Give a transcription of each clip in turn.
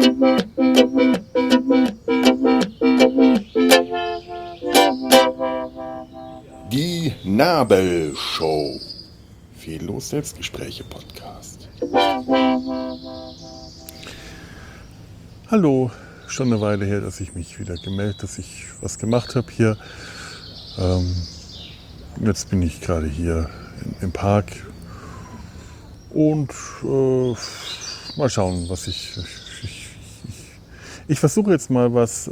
Die Nabelshow. Fehllos Selbstgespräche-Podcast. Hallo, schon eine Weile her, dass ich mich wieder gemeldet, dass ich was gemacht habe hier. Jetzt bin ich gerade hier im Park und mal schauen, was ich versuche jetzt mal was.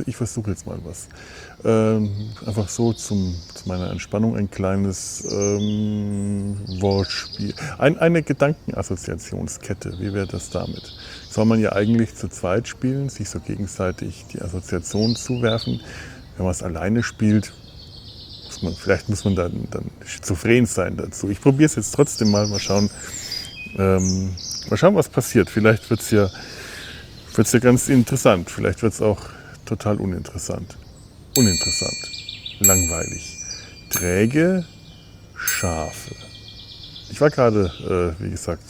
Einfach so zu meiner Entspannung ein kleines Wortspiel. Eine Gedankenassoziationskette. Wie wäre das damit? Soll man ja eigentlich zu zweit spielen, sich so gegenseitig die Assoziationen zuwerfen. Wenn man es alleine spielt, vielleicht muss man dann schizophren sein dazu. Ich probiere es jetzt trotzdem mal schauen, was passiert. Vielleicht wird es ja ganz interessant. Vielleicht wird es auch total uninteressant. Langweilig. Träge Schafe. Ich war gerade, wie gesagt,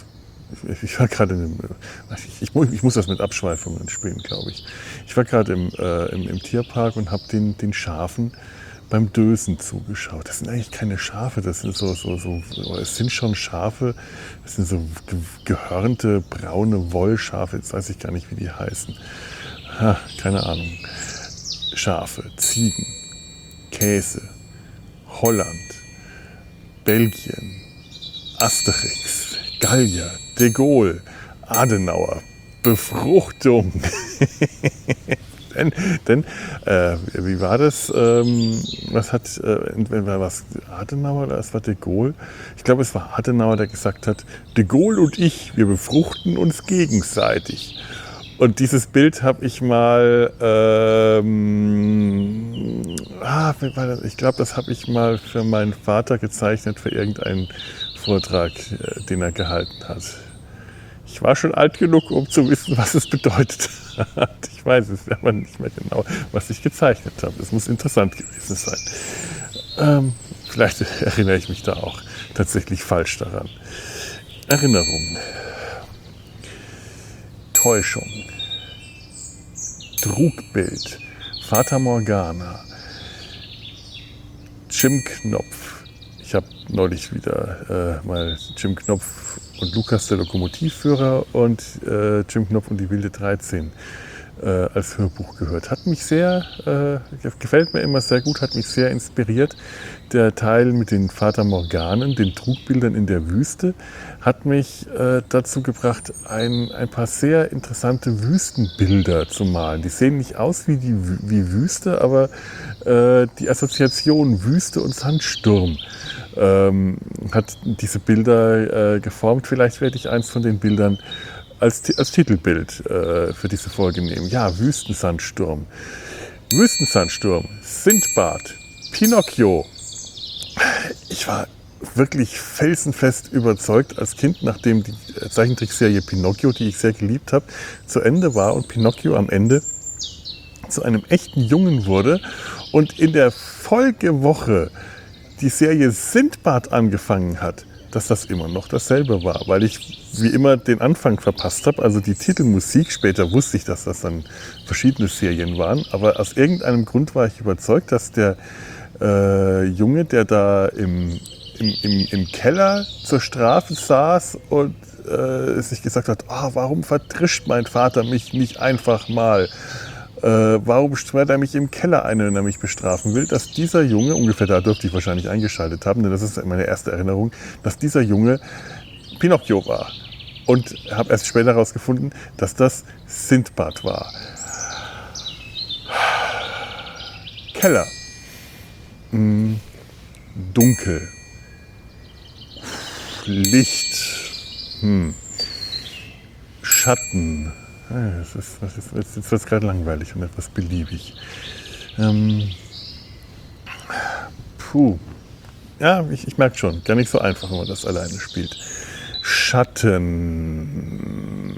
ich muss das mit Abschweifungen spielen, glaube ich. Ich war gerade im Tierpark und habe den Schafen beim Dösen zugeschaut. Das sind eigentlich keine Schafe, das sind es sind schon Schafe, das sind so gehörnte braune Wollschafe, jetzt weiß ich gar nicht, wie die heißen. Keine Ahnung. Schafe, Ziegen, Käse, Holland, Belgien, Asterix, Gallier, de Gaulle, Adenauer, Befruchtung. Wie war das? Was Adenauer oder es war de Gaulle? Ich glaube, es war Adenauer, der gesagt hat, de Gaulle und ich, wir befruchten uns gegenseitig. Und dieses Bild habe ich mal, ich glaube, das habe ich mal für meinen Vater gezeichnet für irgendeinen Vortrag, den er gehalten hat. Ich war schon alt genug, um zu wissen, was es bedeutet hat. Ich weiß es aber nicht mehr genau, was ich gezeichnet habe. Es muss interessant gewesen sein. Vielleicht erinnere ich mich da auch tatsächlich falsch daran. Erinnerung. Täuschung. Trugbild. Fata Morgana. Jim Knopf. Ich habe neulich wieder mal Jim Knopf und Lukas, der Lokomotivführer, und Jim Knopf und die wilde 13 als Hörbuch gehört. Gefällt mir immer sehr gut, hat mich sehr inspiriert. Der Teil mit den Fata Morganen, den Trugbildern in der Wüste, hat mich dazu gebracht, ein paar sehr interessante Wüstenbilder zu malen. Die sehen nicht aus wie Wüste, aber die Assoziation Wüste und Sandsturm hat diese Bilder geformt. Vielleicht werde ich eins von den Bildern als Titelbild für diese Folge nehmen. Ja, Wüstensandsturm. Wüstensandsturm, Sindbad, Pinocchio. Ich war wirklich felsenfest überzeugt als Kind, nachdem die Zeichentrickserie Pinocchio, die ich sehr geliebt habe, zu Ende war und Pinocchio am Ende zu einem echten Jungen wurde und in der Folgewoche die Serie Sindbad angefangen hat, dass das immer noch dasselbe war, weil ich wie immer den Anfang verpasst habe, also die Titelmusik. Später wusste ich, dass das dann verschiedene Serien waren, aber aus irgendeinem Grund war ich überzeugt, dass der Junge, der da im Keller zur Strafe saß und sich gesagt hat, warum vertrischt mein Vater mich nicht einfach mal? Warum sperrt er mich im Keller ein, wenn er mich bestrafen will? Dass dieser Junge, ungefähr da dürfte ich wahrscheinlich eingeschaltet haben, denn das ist meine erste Erinnerung, dass dieser Junge Pinocchio war. Und habe erst später herausgefunden, dass das Sindbad war. Keller. Dunkel. Licht. Schatten. Jetzt wird es gerade langweilig und etwas beliebig. Ja, ich merke schon, gar nicht so einfach, wenn man das alleine spielt. Schatten.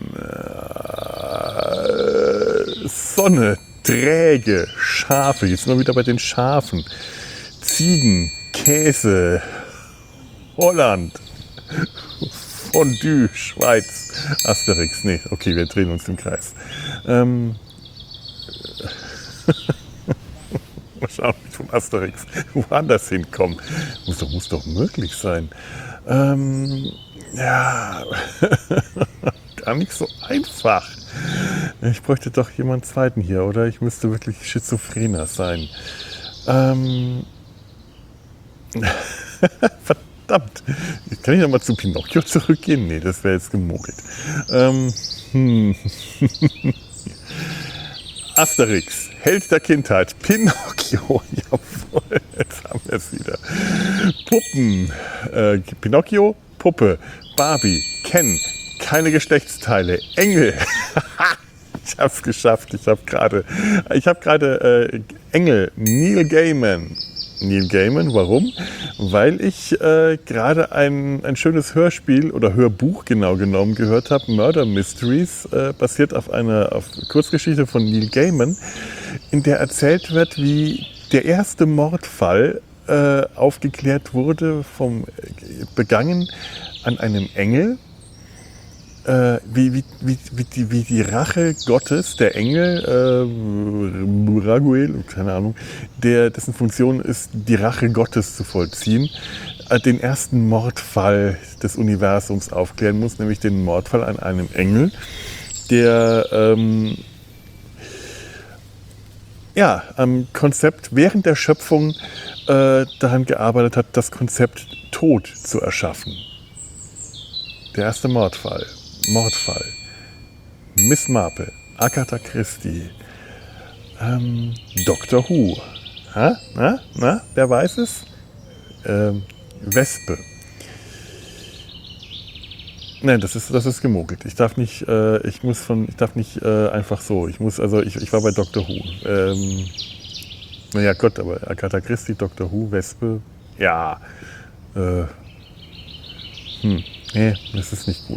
Sonne. Träge. Schafe. Jetzt sind wir wieder bei den Schafen. Ziegen. Käse. Holland. Fondue, Schweiz, Asterix. Nee, okay, wir drehen uns im Kreis. Ähm, Mal schauen, wie ich vom Asterix woanders hinkomme. Muss doch möglich sein. Ja, gar nicht so einfach. Ich bräuchte doch jemanden zweiten hier, oder? Ich müsste wirklich Schizophrener sein. Verdammt. Kann ich nochmal zu Pinocchio zurückgehen? Nee, das wäre jetzt gemogelt. Hm. Asterix, Held der Kindheit, Pinocchio, jawohl, jetzt haben wir es wieder. Puppen, Pinocchio, Puppe, Barbie, Ken, keine Geschlechtsteile, Engel. Ich habe es geschafft, ich habe gerade Engel, Neil Gaiman. Neil Gaiman, warum? Weil ich gerade ein schönes Hörspiel oder Hörbuch genau genommen gehört habe, Murder Mysteries, basiert auf einer Kurzgeschichte von Neil Gaiman, in der erzählt wird, wie der erste Mordfall aufgeklärt wurde, begangen an einem Engel. Wie die Rache Gottes, der Engel, Raguel, keine Ahnung, dessen Funktion ist, die Rache Gottes zu vollziehen, den ersten Mordfall des Universums aufklären muss, nämlich den Mordfall an einem Engel, der am Konzept während der Schöpfung daran gearbeitet hat, das Konzept Tod zu erschaffen. Der erste Mordfall. Miss Marple, Agatha Christie, Doctor Who. Wer weiß es? Wespe. Nein, das ist gemogelt. Ich darf nicht, einfach so. Ich war bei Doctor Who. Naja, Gott, aber Agatha Christie, Doctor Who, Wespe, ja. Nee, das ist nicht gut.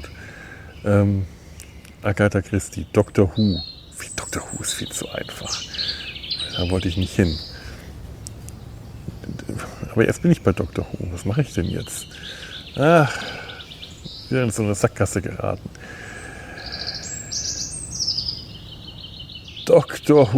Agatha Christie, Doctor Who. Doctor Who ist viel zu einfach. Da wollte ich nicht hin. Aber jetzt bin ich bei Doctor Who. Was mache ich denn jetzt? Ach, wieder in so eine Sackgasse geraten. Doctor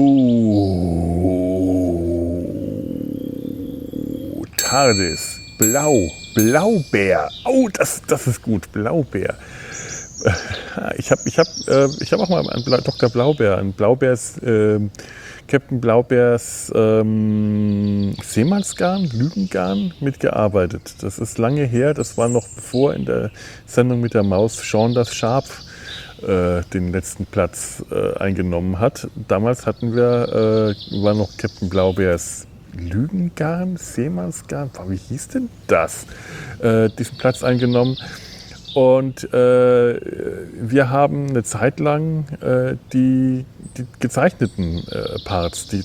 Who. TARDIS. Blaubeer. Oh, das ist gut. Blaubeer. Ich hab auch mal an Dr. Blaubeer, an Captain Blaubeers Seemannsgarn, Lügengarn mitgearbeitet. Das ist lange her, das war noch bevor in der Sendung mit der Maus Sean das Schaf den letzten Platz eingenommen hat. Damals war noch Captain Blaubeers Lügengarn, Seemannsgarn, wie hieß denn das? Diesen Platz eingenommen. Und wir haben eine Zeit lang die gezeichneten Parts, die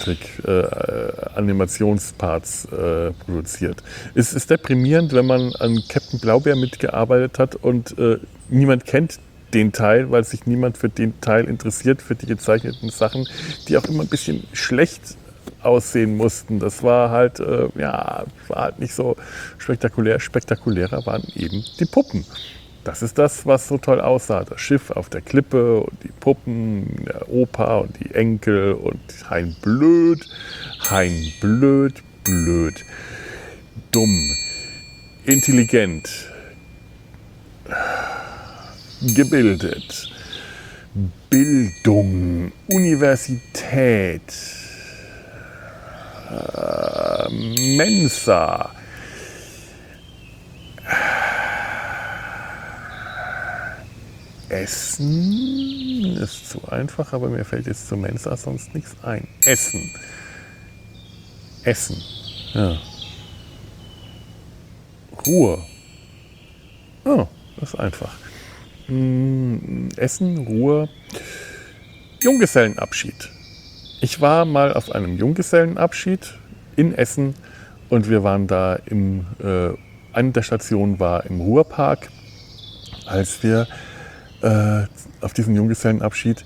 Zeichentrick-Animationsparts produziert. Es ist deprimierend, wenn man an Captain Blaubeer mitgearbeitet hat und niemand kennt den Teil, weil sich niemand für den Teil interessiert, für die gezeichneten Sachen, die auch immer ein bisschen schlecht aussehen mussten. Das war halt, nicht so spektakulär. Spektakulärer waren eben die Puppen. Das ist das, was so toll aussah. Das Schiff auf der Klippe und die Puppen, der Opa und die Enkel und Hein Blöd, dumm, intelligent, gebildet, Bildung, Universität, Mensa, Essen ist zu einfach, aber mir fällt jetzt zur Mensa sonst nichts ein. Essen, ja. Ruhe. Oh, das ist einfach. Essen, Ruhe, Junggesellenabschied. Ich war mal auf einem Junggesellenabschied in Essen und wir waren da eine der Stationen war im Ruhrpark, als wir auf diesen Junggesellenabschied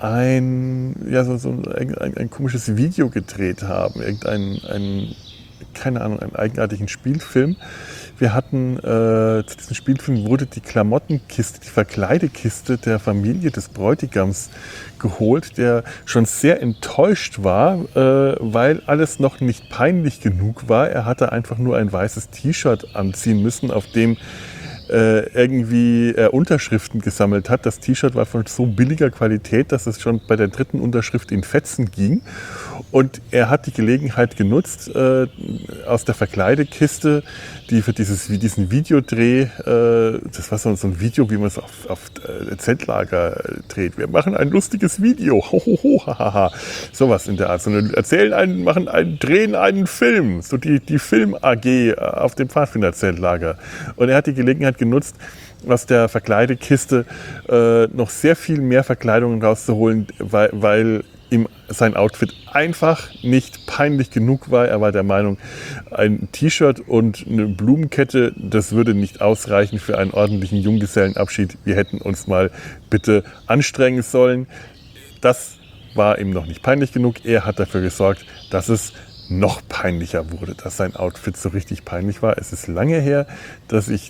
ein komisches Video gedreht haben. Irgendein keine Ahnung, einen eigenartigen Spielfilm. Wir hatten, zu diesem Spielfilm wurde die Klamottenkiste, die Verkleidekiste der Familie des Bräutigams geholt, der schon sehr enttäuscht war, weil alles noch nicht peinlich genug war. Er hatte einfach nur ein weißes T-Shirt anziehen müssen, auf dem irgendwie Unterschriften gesammelt hat. Das T-Shirt war von so billiger Qualität, dass es schon bei der 3. Unterschrift in Fetzen ging. Und er hat die Gelegenheit genutzt, aus der Verkleidekiste, die für diesen Videodreh, das war so ein Video, wie man es auf Zeltlager dreht. Wir machen ein lustiges Video. Hohoho, sowas in der Art. Sondern drehen einen Film. So die Film AG auf dem Pfadfinder-Zeltlager. Und er hat die Gelegenheit genutzt, aus der Verkleidekiste noch sehr viel mehr Verkleidungen rauszuholen, weil ihm sein Outfit einfach nicht peinlich genug war. Er war der Meinung, ein T-Shirt und eine Blumenkette, das würde nicht ausreichen für einen ordentlichen Junggesellenabschied. Wir hätten uns mal bitte anstrengen sollen. Das war ihm noch nicht peinlich genug. Er hat dafür gesorgt, dass es noch peinlicher wurde, dass sein Outfit so richtig peinlich war. Es ist lange her, dass das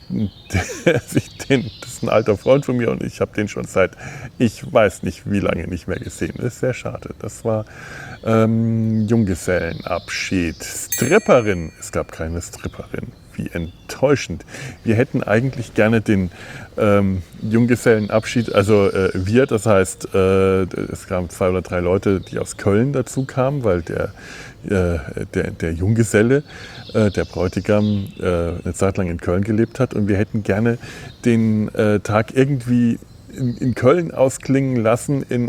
ist ein alter Freund von mir und ich habe den schon seit, ich weiß nicht wie lange nicht mehr gesehen. Das ist sehr schade. Das war Junggesellenabschied. Stripperin. Es gab keine Stripperin. Wie enttäuschend. Wir hätten eigentlich gerne den Junggesellenabschied, also wir, das heißt, es kamen 2 oder 3 Leute, die aus Köln dazu kamen, weil der Junggeselle, der Bräutigam, eine Zeit lang in Köln gelebt hat. Und wir hätten gerne den Tag irgendwie in Köln ausklingen lassen, in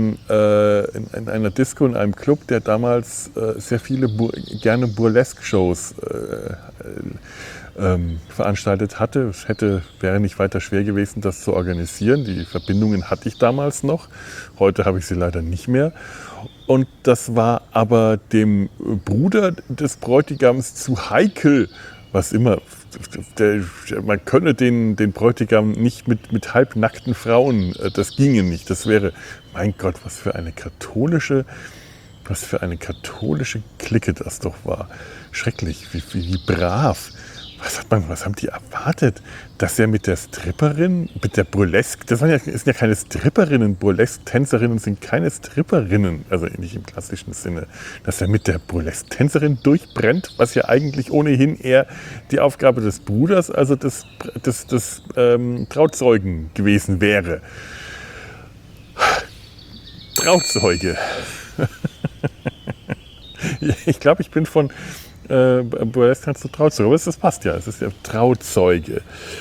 einer Disco, in einem Club, der damals sehr viele gerne Burlesque-Shows veranstaltet hatte. Es wäre nicht weiter schwer gewesen, das zu organisieren. Die Verbindungen hatte ich damals noch. Heute habe ich sie leider nicht mehr. Und das war aber dem Bruder des Bräutigams zu heikel, was immer. Man könne den Bräutigam nicht mit halbnackten Frauen, das ginge nicht. Das wäre, mein Gott, was für eine katholische Clique das doch war. Schrecklich, wie brav. Was haben die erwartet? Dass er mit der Stripperin, mit der Burlesque, das sind ja keine Stripperinnen, Burlesque-Tänzerinnen sind keine Stripperinnen, also nicht im klassischen Sinne, dass er mit der Burlesque-Tänzerin durchbrennt, was ja eigentlich ohnehin eher die Aufgabe des Bruders, also des Trauzeugen gewesen wäre. Trauzeuge. Ich glaube, ich bin von Burlesque kannst du Trauzeuge, aber das passt ja, es ist ja Trauzeuge.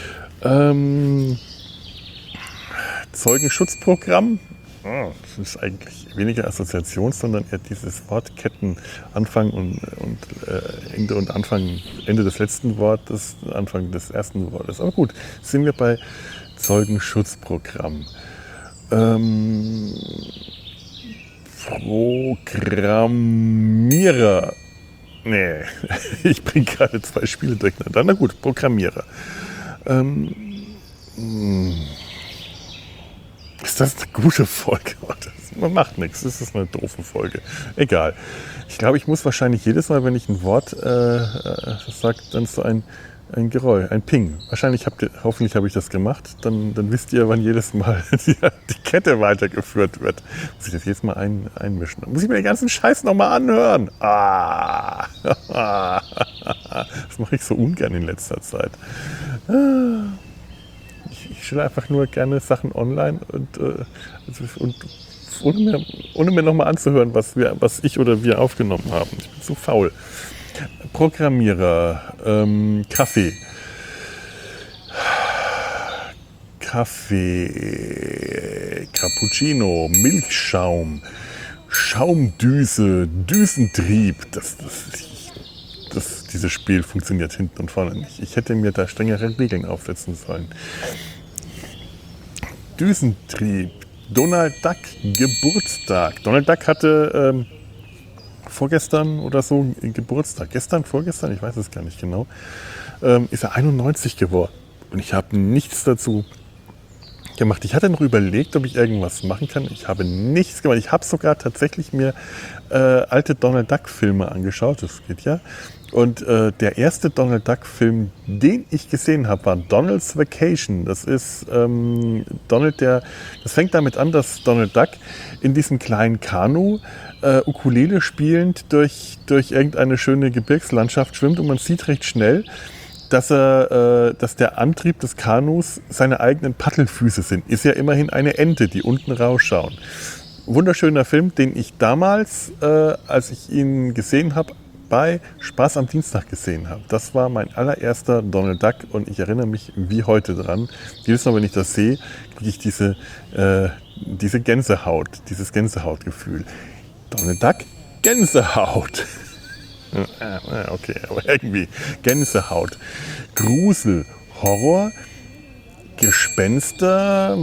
Zeugenschutzprogramm, das ist eigentlich weniger Assoziation, sondern eher dieses Wort Ketten, Anfang und Ende und Anfang, Ende des letzten Wortes, Anfang des ersten Wortes. Aber gut, sind wir bei Zeugenschutzprogramm. Programmierer. Nee, ich bringe gerade 2 Spiele durcheinander. Na gut, Programmierer. Ist das eine gute Folge? Man macht nichts, das ist eine doofe Folge. Egal. Ich glaube, ich muss wahrscheinlich jedes Mal, wenn ich ein Wort sage, dann so ein Geräusch, ein Ping. Hoffentlich habe ich das gemacht. Dann wisst ihr, wann jedes Mal die Kette weitergeführt wird. Muss ich das jedes Mal einmischen? Muss ich mir den ganzen Scheiß nochmal anhören? Das mache ich so ungern in letzter Zeit. Ich stelle einfach nur gerne Sachen online und ohne mir nochmal anzuhören, was ich oder wir aufgenommen haben. Ich bin zu faul. Programmierer, Kaffee, Cappuccino, Milchschaum, Schaumdüse, Düsentrieb. Dieses Spiel funktioniert hinten und vorne nicht. Ich hätte mir da strengere Regeln aufsetzen sollen. Düsentrieb, Donald Duck, Geburtstag. Donald Duck hatte vorgestern oder so Geburtstag. Vorgestern, ich weiß es gar nicht genau. Ist er 91 geworden. Und ich habe nichts dazu gemacht. Ich hatte noch überlegt, ob ich irgendwas machen kann. Ich habe nichts gemacht. Ich habe sogar tatsächlich mir alte Donald Duck Filme angeschaut. Das geht ja. Und der erste Donald Duck Film, den ich gesehen habe, war Donald's Vacation. Das ist das fängt damit an, dass Donald Duck in diesem kleinen Kanu Ukulele spielend durch irgendeine schöne Gebirgslandschaft schwimmt und man sieht recht schnell, dass der Antrieb des Kanus seine eigenen Paddelfüße sind. Ist ja immerhin eine Ente, die unten rausschauen. Wunderschöner Film, den ich damals, als ich ihn gesehen habe, bei Spaß am Dienstag gesehen habe. Das war mein allererster Donald Duck und ich erinnere mich wie heute dran. Jedes Mal, wenn ich das sehe, kriege ich diese Gänsehaut, dieses Gänsehautgefühl. Donald Duck, Gänsehaut. Okay, aber irgendwie Gänsehaut, Grusel, Horror, Gespenster,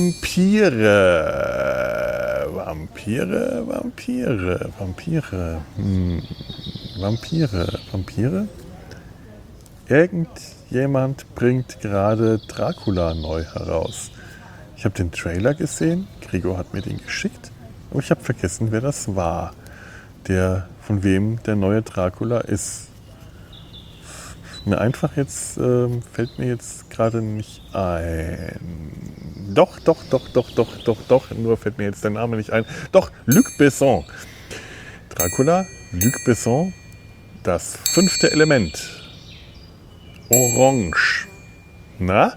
Vampire. Vampire. Irgendjemand bringt gerade Dracula neu heraus. Ich habe den Trailer gesehen, Gregor hat mir den geschickt, aber ich habe vergessen, wer das war. Von wem der neue Dracula ist. Fällt mir jetzt gerade nicht ein. Doch, nur fällt mir jetzt der Name nicht ein. Doch, Luc Besson. Dracula, Luc Besson, das 5. Element. Orange. Na?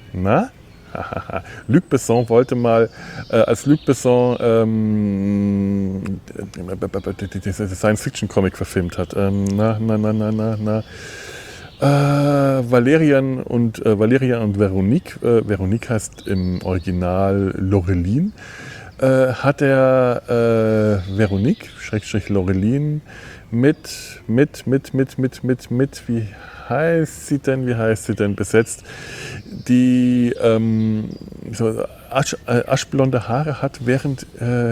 Luc Besson wollte mal, als Luc Besson Science-Fiction-Comic verfilmt hat, Valerian und Veronique, Veronique heißt im Original Laureline, hat er Veronique, Laureline, wie heißt sie denn, besetzt, die aschblonde Haare hat, während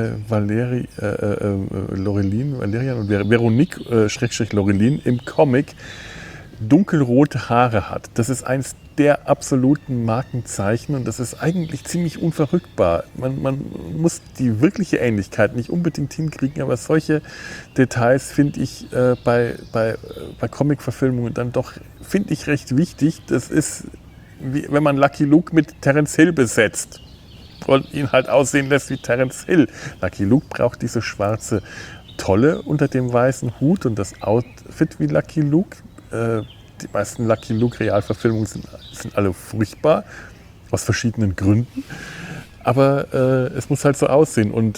Valerian und Veronique, Laureline im Comic dunkelrote Haare hat. Das ist eins der absoluten Markenzeichen und das ist eigentlich ziemlich unverrückbar. Man muss die wirkliche Ähnlichkeit nicht unbedingt hinkriegen, aber solche Details finde ich bei Comic-Verfilmungen dann doch, finde ich, recht wichtig. Das ist, wie wenn man Lucky Luke mit Terence Hill besetzt und ihn halt aussehen lässt wie Terence Hill. Lucky Luke braucht diese schwarze Tolle unter dem weißen Hut und das Outfit wie Lucky Luke. Die meisten Lucky Luke Realverfilmungen sind alle furchtbar, aus verschiedenen Gründen. Aber es muss halt so aussehen. Und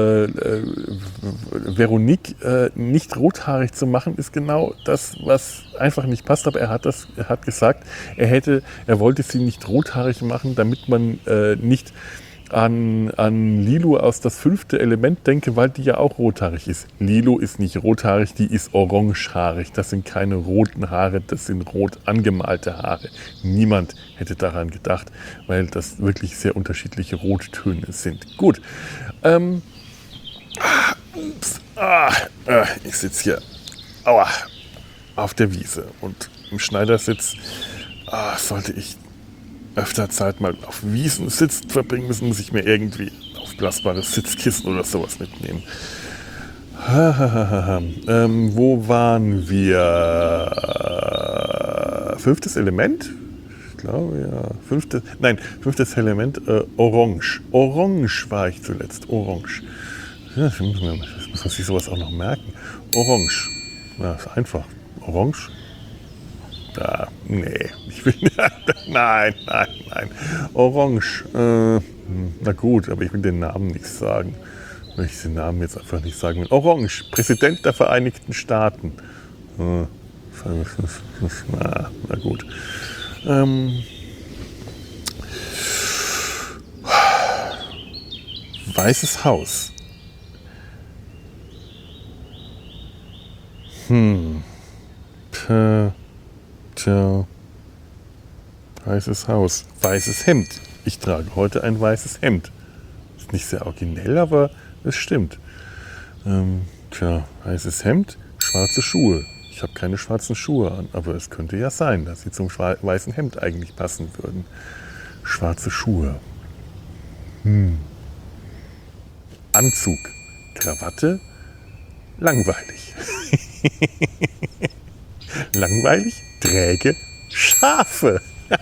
Veronique nicht rothaarig zu machen, ist genau das, was einfach nicht passt. Aber er hat gesagt, er wollte sie nicht rothaarig machen, damit man nicht an Lilo aus das 5. Element denke, weil die ja auch rothaarig ist. Lilo ist nicht rothaarig, die ist orangehaarig. Das sind keine roten Haare, das sind rot angemalte Haare. Niemand hätte daran gedacht, weil das wirklich sehr unterschiedliche Rottöne sind. Gut. Ich sitze hier auf der Wiese und im Schneidersitz sollte ich öfter Zeit mal auf Wiesen sitzen verbringen müssen, muss ich mir irgendwie aufblasbares Sitzkissen oder sowas mitnehmen. Wo waren wir? 5. Element? Ich glaube, ja. 5. Element, Orange. Orange war ich zuletzt. Orange. Ja, das muss man sich sowas auch noch merken. Orange. Ja, ist einfach. Orange. Nee, ich will. Nein. Orange. Na gut, aber ich will den Namen nicht sagen. Weil ich den Namen jetzt einfach nicht sagen will. Orange, Präsident der Vereinigten Staaten. Na gut. Weißes Haus. Tja. Weißes Haus. Weißes Hemd. Ich trage heute ein weißes Hemd. Ist nicht sehr originell, aber es stimmt. Weißes Hemd, schwarze Schuhe. Ich habe keine schwarzen Schuhe an, aber es könnte ja sein, dass sie zum weißen Hemd eigentlich passen würden. Schwarze Schuhe. Anzug, Krawatte, langweilig. Langweilig, träge, Schafe.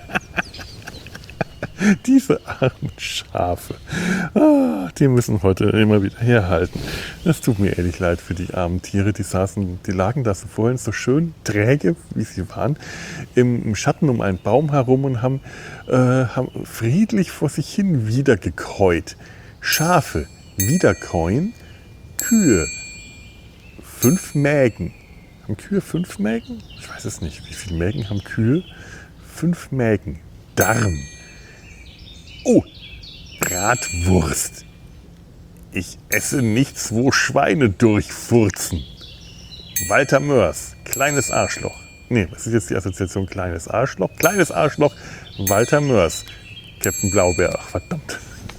Diese armen Schafe, die müssen heute immer wieder herhalten. Das tut mir ehrlich leid für die armen Tiere. Die lagen da so vorhin so schön träge, wie sie waren, im Schatten um einen Baum herum und haben friedlich vor sich hin wiedergekäut. Schafe, wiederkäuen, Kühe, 5 Mägen. Haben Kühe 5 Mägen? Ich weiß es nicht. Wie viele Mägen haben Kühe? 5 Mägen. Darm. Oh, Bratwurst. Ich esse nichts, wo Schweine durchfurzen. Walter Mörs, kleines Arschloch. Nee, was ist jetzt die Assoziation kleines Arschloch? Kleines Arschloch, Walter Mörs. Captain Blaubeer, ach verdammt.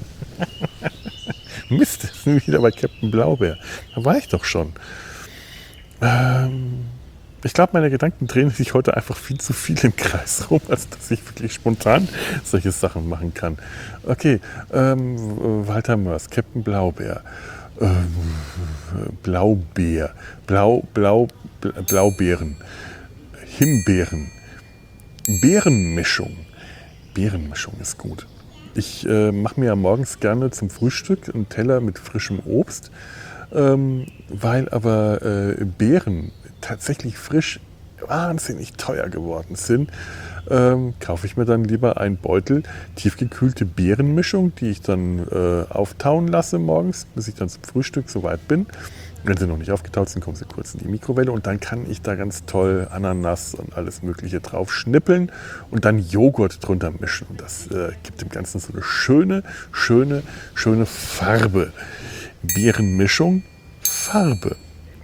Mist, das ist wieder bei Captain Blaubeer. Da war ich doch schon. Ich glaube, meine Gedanken drehen sich heute einfach viel zu viel im Kreis rum, als dass ich wirklich spontan solche Sachen machen kann. Okay, Walter Mörs, Captain Blaubeer, Blaubeer, Blaubeeren, Himbeeren, Beerenmischung. Beerenmischung ist gut. Ich mache mir ja morgens gerne zum Frühstück einen Teller mit frischem Obst, weil aber Beeren tatsächlich frisch wahnsinnig teuer geworden sind, kaufe ich mir dann lieber einen Beutel tiefgekühlte Beerenmischung, die ich dann auftauen lasse morgens, bis ich dann zum Frühstück soweit bin. Wenn sie noch nicht aufgetaut sind, kommen sie kurz in die Mikrowelle und dann kann ich da ganz toll Ananas und alles Mögliche drauf schnippeln und dann Joghurt drunter mischen. Und das gibt dem Ganzen so eine schöne Farbe. Beerenmischung, Farbe.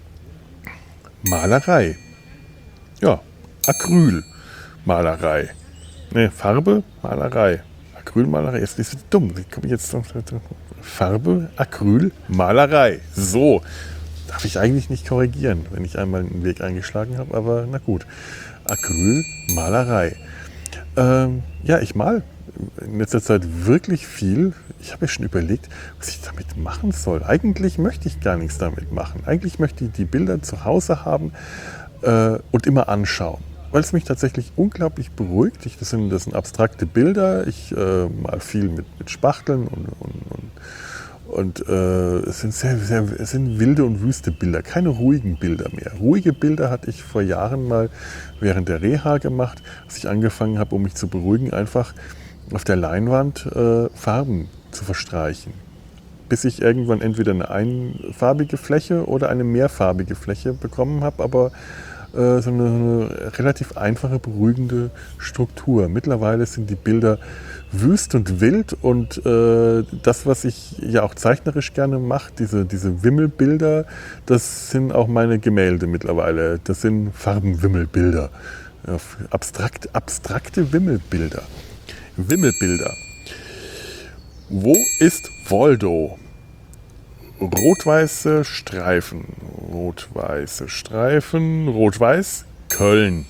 Malerei. Ja, Acrylmalerei. Ne, Farbe, Malerei. Acrylmalerei. Jetzt ist es dumm. Wie komme ich jetzt drauf? Farbe, Acryl, Malerei. So. Darf ich eigentlich nicht korrigieren, wenn ich einmal einen Weg eingeschlagen habe, aber na gut. Acryl, Malerei. Ja, ich mal in letzter Zeit wirklich viel. Ich habe ja schon überlegt, was ich damit machen soll. Eigentlich möchte ich gar nichts damit machen. Eigentlich möchte ich die Bilder zu Hause haben und immer anschauen, weil es mich tatsächlich unglaublich beruhigt. Das sind abstrakte Bilder. Ich mal viel mit Spachteln und es sind wilde und wüste Bilder, keine ruhigen Bilder mehr. Ruhige Bilder hatte ich vor Jahren mal während der Reha gemacht, als ich angefangen habe, um mich zu beruhigen, einfach auf der Leinwand Farben zu verstreichen. Bis ich irgendwann entweder eine einfarbige Fläche oder eine mehrfarbige Fläche bekommen habe, aber so eine relativ einfache, beruhigende Struktur. Mittlerweile sind die Bilder wüst und wild und das, was ich ja auch zeichnerisch gerne mache, diese Wimmelbilder, das sind auch meine Gemälde mittlerweile. Das sind Farbenwimmelbilder. Abstrakte Wimmelbilder. Wimmelbilder. Wo ist Waldo? Rot-weiße Streifen. Rot-weiße Streifen. Rot-weiß. Köln.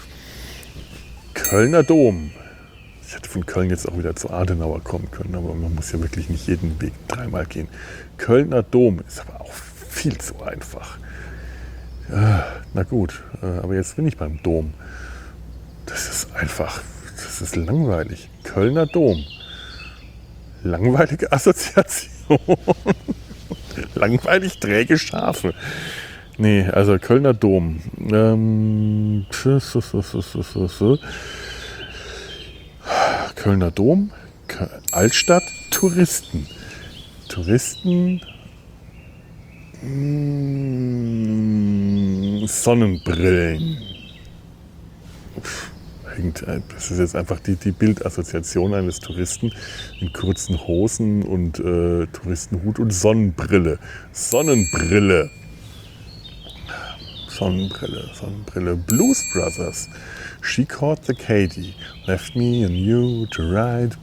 Kölner Dom. Ich hätte von Köln jetzt auch wieder zu Adenauer kommen können, aber man muss ja wirklich nicht jeden Weg 3-mal gehen. Kölner Dom ist aber auch viel zu einfach. Ja, na gut, aber jetzt bin ich beim Dom. Das ist einfach, das ist langweilig. Kölner Dom. Langweilige Assoziation. Langweilig träge Schafe. Nee, also Kölner Dom. Kölner Dom, Altstadt, Touristen. Sonnenbrillen. Das ist jetzt einfach die Bildassoziation eines Touristen in kurzen Hosen und Touristenhut und Sonnenbrille. Sonnenbrille. Blues Brothers. She caught the Katy, left me and you to ride.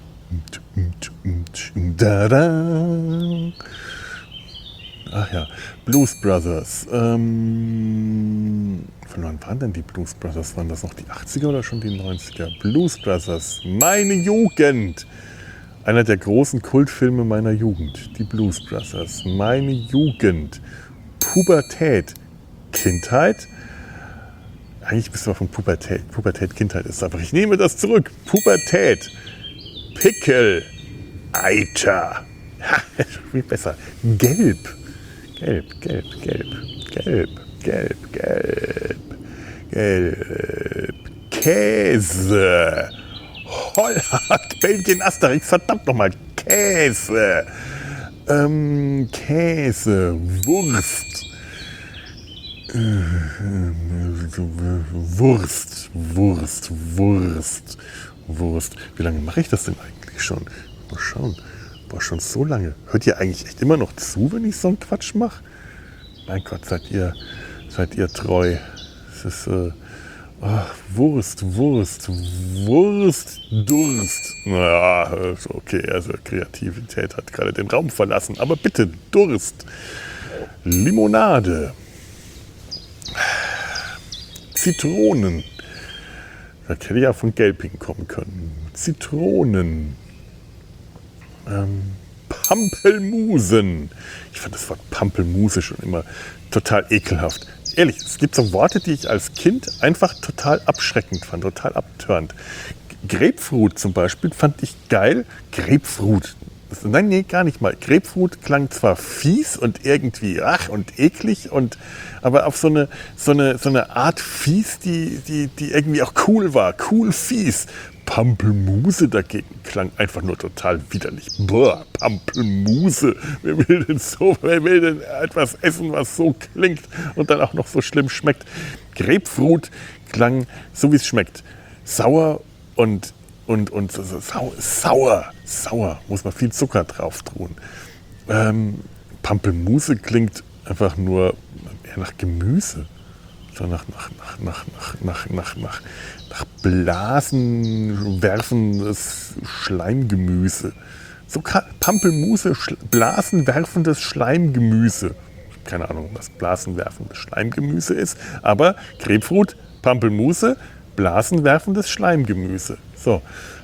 Ach ja, Blues Brothers. Von wann waren denn die Blues Brothers? Waren das noch die 80er oder schon die 90er? Blues Brothers, meine Jugend. Einer der großen Kultfilme meiner Jugend, die Blues Brothers. Meine Jugend, Pubertät, Kindheit. Eigentlich bist du von Pubertät. Pubertät, Kindheit ist, aber ich nehme das zurück. Pubertät, Pickel, Eiter. Ha, viel besser. Gelb. Gelb, gelb, gelb, gelb, gelb, gelb, gelb. Käse. Holland, Belgien, Asterix, verdammt nochmal. Käse. Käse, Wurst. Wurst. Wie lange mache ich das denn eigentlich schon? Mal schauen. Boah, schon so lange. Hört ihr eigentlich echt immer noch zu, wenn ich so einen Quatsch mache? Mein Gott, seid ihr treu. Es ist Durst. Naja, okay, also Kreativität hat gerade den Raum verlassen. Aber bitte, Durst. Limonade. Zitronen. Da hätte ja von Gelb hinkommen können. Zitronen. Pampelmusen. Ich fand das Wort Pampelmuse schon immer total ekelhaft. Ehrlich, es gibt so Worte, die ich als Kind einfach total abschreckend fand, total abtörend. Grapefruit zum Beispiel fand ich geil. Grapefruit. Nein, gar nicht mal. Grapefruit klang zwar fies und irgendwie und eklig, aber auf so eine Art fies, die irgendwie auch cool war. Cool fies. Pampelmuse dagegen klang einfach nur total widerlich. Boah, Pampelmuse. Wer will denn etwas essen, was so klingt und dann auch noch so schlimm schmeckt? Grapefruit klang so, wie es schmeckt. Sauer und sauer. Muss man viel Zucker drauf tun. Pampelmuse klingt einfach nur eher nach Gemüse. So nach Blasen werfendes Schleimgemüse. So Pampelmuse, blasenwerfendes Schleimgemüse. Keine Ahnung, was blasenwerfendes Schleimgemüse ist, aber Grapefruit, Pampelmuse, blasenwerfendes Schleimgemüse. So,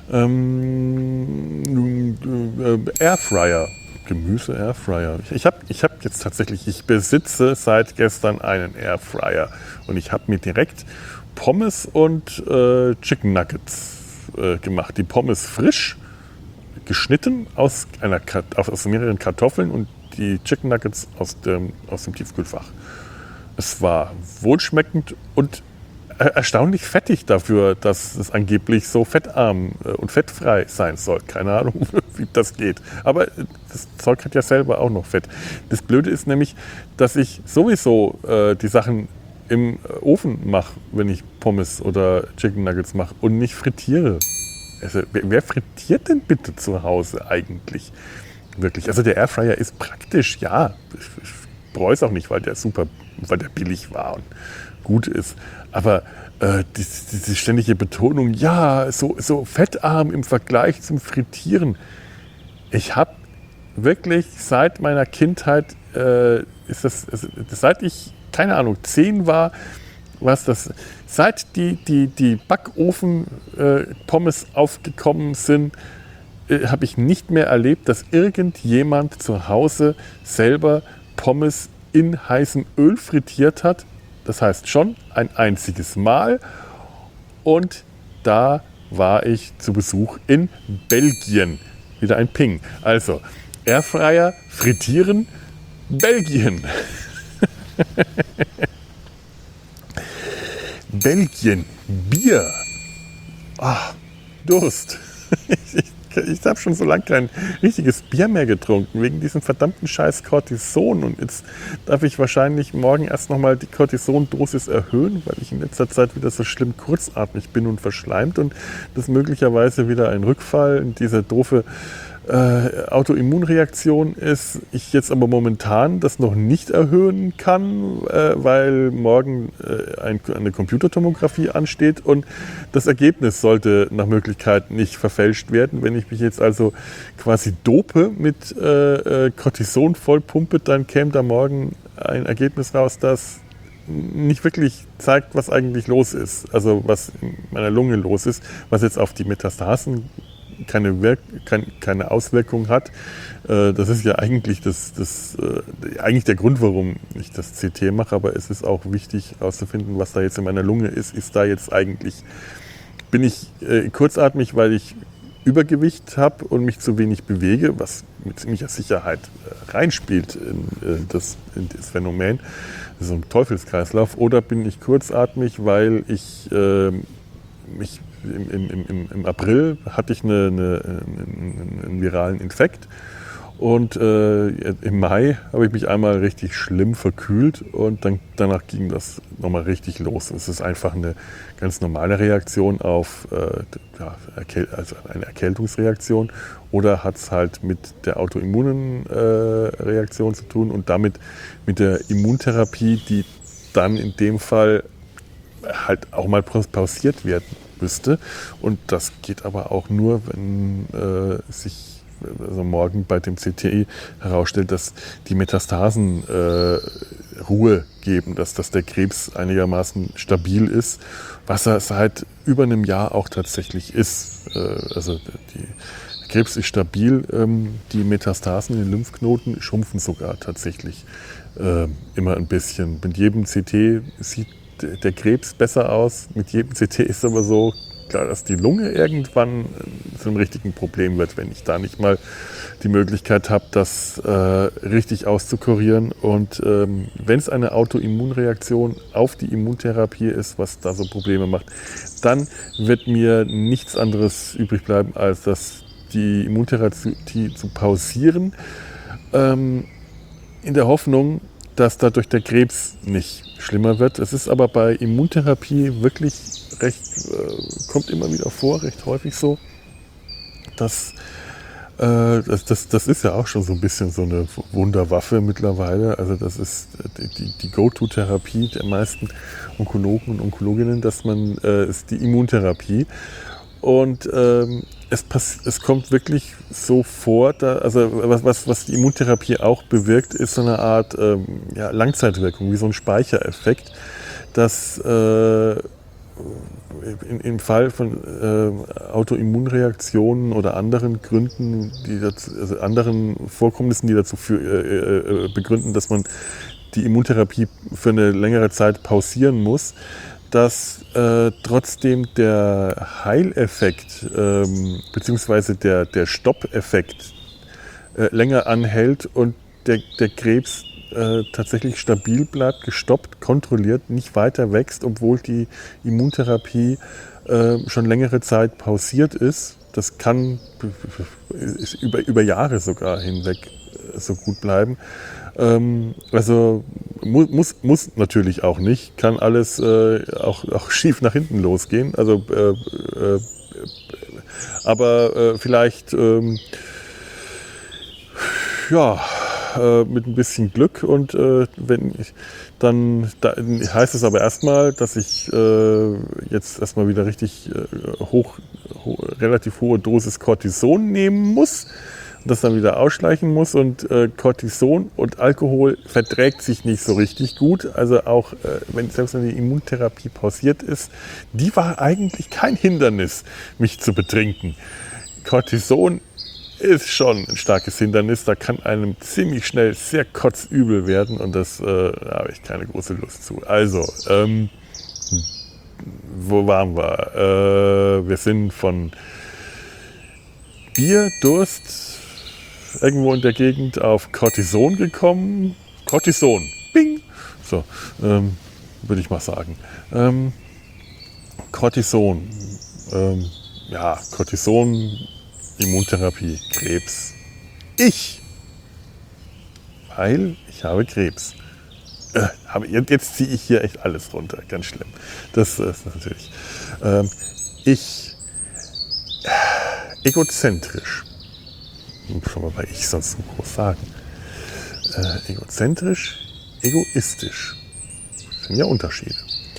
Airfryer. Gemüse Airfryer. Ich besitze seit gestern einen Airfryer und ich habe mir direkt Pommes und Chicken Nuggets gemacht. Die Pommes frisch geschnitten aus mehreren Kartoffeln und die Chicken Nuggets aus dem Tiefkühlfach. Es war wohlschmeckend und erstaunlich fettig dafür, dass es angeblich so fettarm und fettfrei sein soll. Keine Ahnung, wie das geht. Aber das Zeug hat ja selber auch noch Fett. Das Blöde ist nämlich, dass ich sowieso die Sachen im Ofen mache, wenn ich Pommes oder Chicken Nuggets mache und nicht frittiere. Also, wer frittiert denn bitte zu Hause eigentlich? Wirklich. Also der Airfryer ist praktisch, ja. Ich bereue es auch nicht, weil der billig war und gut ist. Aber diese ständige Betonung, ja, so fettarm im Vergleich zum Frittieren. Ich habe wirklich seit meiner Kindheit, seit ich, keine Ahnung, 10 war, seit die Backofen-Pommes aufgekommen sind, habe ich nicht mehr erlebt, dass irgendjemand zu Hause selber Pommes in heißem Öl frittiert hat. Das heißt schon ein einziges Mal. Und da war ich zu Besuch in Belgien. Wieder ein Ping. Also, Airfryer, frittieren, Belgien. Belgien, Bier. Durst. Ich habe schon so lange kein richtiges Bier mehr getrunken, wegen diesem verdammten Scheiß Cortison. Und jetzt darf ich wahrscheinlich morgen erst nochmal die Cortison-Dosis erhöhen, weil ich in letzter Zeit wieder so schlimm kurzatmig bin und verschleimt und das möglicherweise wieder ein Rückfall in diese doofe Autoimmunreaktion ist. Ich jetzt aber momentan das noch nicht erhöhen kann, weil morgen eine Computertomographie ansteht und das Ergebnis sollte nach Möglichkeit nicht verfälscht werden. Wenn ich mich jetzt also quasi dope mit Cortison vollpumpe, dann käme da morgen ein Ergebnis raus, das nicht wirklich zeigt, was eigentlich los ist. Also was in meiner Lunge los ist, was jetzt auf die Metastasen keine Auswirkung hat. Das ist ja eigentlich eigentlich der Grund, warum ich das CT mache, aber es ist auch wichtig herauszufinden, was da jetzt in meiner Lunge ist. Bin ich kurzatmig, weil ich Übergewicht habe und mich zu wenig bewege, was mit ziemlicher Sicherheit reinspielt in das Phänomen. Das ist so ein Teufelskreislauf. Oder bin ich kurzatmig, weil ich mich im April hatte ich einen viralen Infekt. Und im Mai habe ich mich einmal richtig schlimm verkühlt und danach ging das nochmal richtig los. Es ist einfach eine ganz normale Reaktion auf also eine Erkältungsreaktion oder hat es halt mit der autoimmunen Reaktion zu tun und damit mit der Immuntherapie, die dann in dem Fall halt auch mal pausiert werden müsste. Und das geht aber auch nur, wenn sich morgen bei dem CT herausstellt, dass die Metastasen Ruhe geben, dass der Krebs einigermaßen stabil ist, was er seit über einem Jahr auch tatsächlich ist. Also der Krebs ist stabil, die Metastasen in den Lymphknoten schrumpfen sogar tatsächlich immer ein bisschen. Mit jedem CT sieht der Krebs besser aus, mit jedem CT ist aber so, klar, dass die Lunge irgendwann zu einem richtigen Problem wird, wenn ich da nicht mal die Möglichkeit habe, das richtig auszukurieren. Und wenn es eine Autoimmunreaktion auf die Immuntherapie ist, was da so Probleme macht, dann wird mir nichts anderes übrig bleiben, als die Immuntherapie zu pausieren, in der Hoffnung, dass dadurch der Krebs nicht schlimmer wird. Es ist aber bei Immuntherapie wirklich kommt immer wieder vor, recht häufig so, dass das ist ja auch schon so ein bisschen so eine Wunderwaffe mittlerweile. Also das ist die Go-To-Therapie der meisten Onkologen und Onkologinnen, ist die Immuntherapie. Und es kommt wirklich so vor, was die Immuntherapie auch bewirkt, ist so eine Art Langzeitwirkung, wie so ein Speichereffekt, dass im Fall von Autoimmunreaktionen oder anderen Gründen, anderen Vorkommnissen, die dazu begründen, dass man die Immuntherapie für eine längere Zeit pausieren muss, dass trotzdem der Heileffekt bzw. der Stoppeffekt länger anhält und der Krebs tatsächlich stabil bleibt, gestoppt, kontrolliert, nicht weiter wächst, obwohl die Immuntherapie schon längere Zeit pausiert ist. Das kann über Jahre sogar hinweg so gut bleiben. Also muss natürlich auch nicht, kann alles auch schief nach hinten losgehen. Also, aber vielleicht mit ein bisschen Glück und dann heißt es aber erstmal, dass ich jetzt erstmal wieder richtig relativ hohe Dosis Cortison nehmen muss, das dann wieder ausschleichen muss und Cortison und Alkohol verträgt sich nicht so richtig gut. Also auch selbst wenn die Immuntherapie pausiert ist, die war eigentlich kein Hindernis, mich zu betrinken. Cortison ist schon ein starkes Hindernis, da kann einem ziemlich schnell sehr kotzübel werden und das habe ich keine große Lust zu. Also, wo waren wir? Wir sind von Bier, Durst, irgendwo in der Gegend auf Cortison gekommen. Cortison, bing! So, würde ich mal sagen. Cortison, Cortison, Immuntherapie, Krebs. Weil ich habe Krebs. Jetzt ziehe ich hier echt alles runter, ganz schlimm. Das ist natürlich. Egozentrisch. Schon mal bei ich sonst so groß sagen. Egozentrisch, egoistisch. Das sind ja Unterschiede.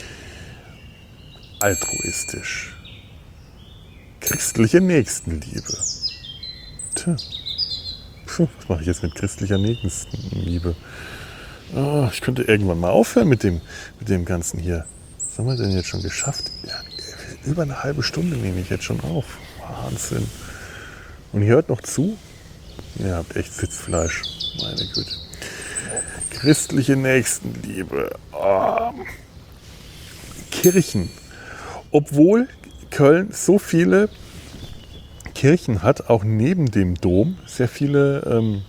Altruistisch. Christliche Nächstenliebe. Tja. Was mache ich jetzt mit christlicher Nächstenliebe? Oh, ich könnte irgendwann mal aufhören mit dem Ganzen hier. Was haben wir denn jetzt schon geschafft? Ja, über eine halbe Stunde nehme ich jetzt schon auf. Wahnsinn. Und ihr hört noch zu? Ihr habt echt Sitzfleisch. Meine Güte. Christliche Nächstenliebe. Oh. Kirchen. Obwohl Köln so viele Kirchen hat, auch neben dem Dom, sehr viele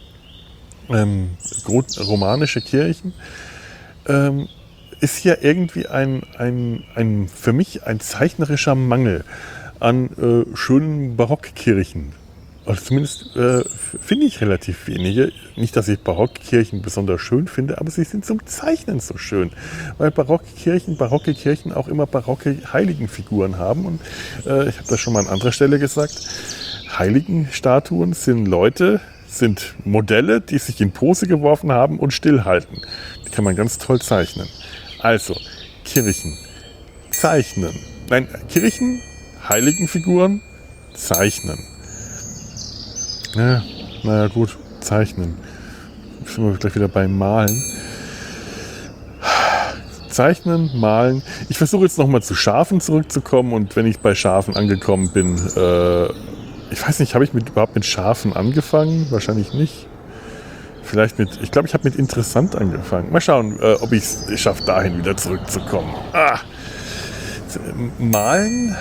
romanische Kirchen, ist hier irgendwie für mich ein zeichnerischer Mangel an schönen Barockkirchen. Also zumindest finde ich relativ wenige. Nicht, dass ich Barockkirchen besonders schön finde, aber sie sind zum Zeichnen so schön. Weil barocke Kirchen auch immer barocke Heiligenfiguren haben. Und ich habe das schon mal an anderer Stelle gesagt, Heiligenstatuen sind Modelle, die sich in Pose geworfen haben und stillhalten. Die kann man ganz toll zeichnen. Also, Kirchen, zeichnen. Nein, Kirchen, Heiligenfiguren, zeichnen. Ja, naja gut, zeichnen. Sind wir gleich wieder beim Malen. Zeichnen, malen. Ich versuche jetzt nochmal zu Schafen zurückzukommen und wenn ich bei Schafen angekommen bin, ich weiß nicht, habe ich überhaupt mit Schafen angefangen? Wahrscheinlich nicht. Ich glaube, ich habe mit interessant angefangen. Mal schauen, ob ich es schaffe, dahin wieder zurückzukommen. Malen.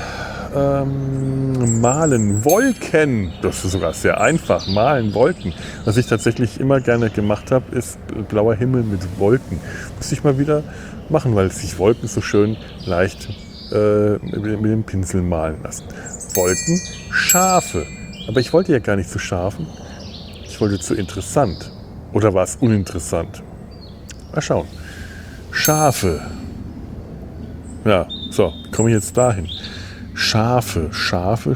Malen, Wolken. Das ist sogar sehr einfach. Malen, Wolken. Was ich tatsächlich immer gerne gemacht habe, ist blauer Himmel mit Wolken. Muss ich mal wieder machen, weil sich Wolken so schön leicht mit dem Pinsel malen lassen. Wolken, Schafe. Aber ich wollte ja gar nicht zu Schafen. Ich wollte zu interessant. Oder war es uninteressant? Mal schauen. Schafe. Ja, so, komme ich jetzt dahin. Schafe. Schafe.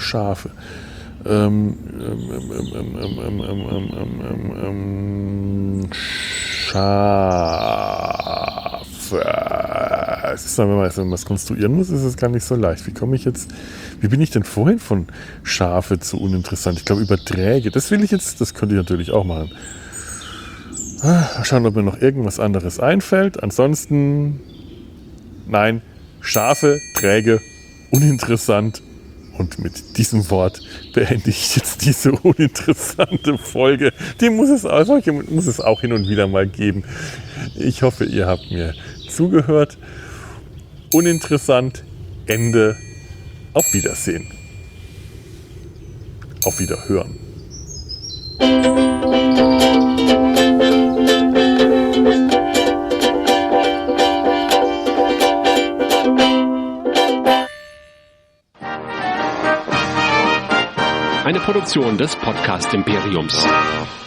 Es ist, wenn man was konstruieren muss, ist es gar nicht so leicht. Wie bin ich denn vorhin von Schafe zu uninteressant? Ich glaube, Überträge. Das könnte ich natürlich auch machen. Mal schauen, ob mir noch irgendwas anderes einfällt. Ansonsten, nein, Schafe, Träge, uninteressant. Und mit diesem Wort beende ich jetzt diese uninteressante Folge. Solche muss es auch hin und wieder mal geben. Ich hoffe, ihr habt mir zugehört. Uninteressant, Ende. Auf Wiedersehen. Auf Wiederhören. Eine Produktion des Podcast Imperiums.